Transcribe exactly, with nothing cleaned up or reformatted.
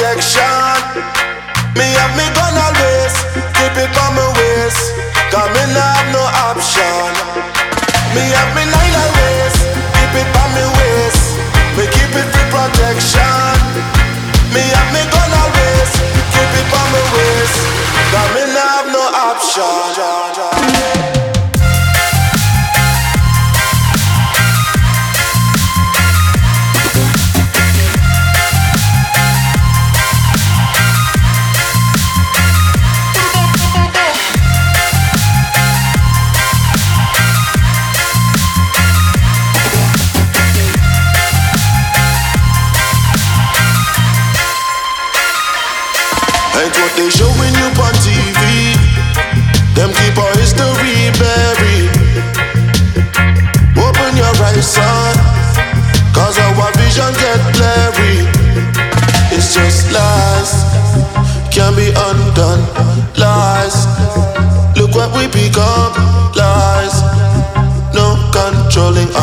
protection. Me have me gun always, keep it on my waist. Cause me nah have no option. Me have me nine always, keep it on my waist. Me keep it for protection. Me have me gun always, keep it on my waist. Cause me nah have no option. Ain't what they showing you on T V. Them keep our history buried. Open your eyes, son, cause our vision get blurry. It's just lies, can't be undone. Lies, look what we become. Lies, no controlling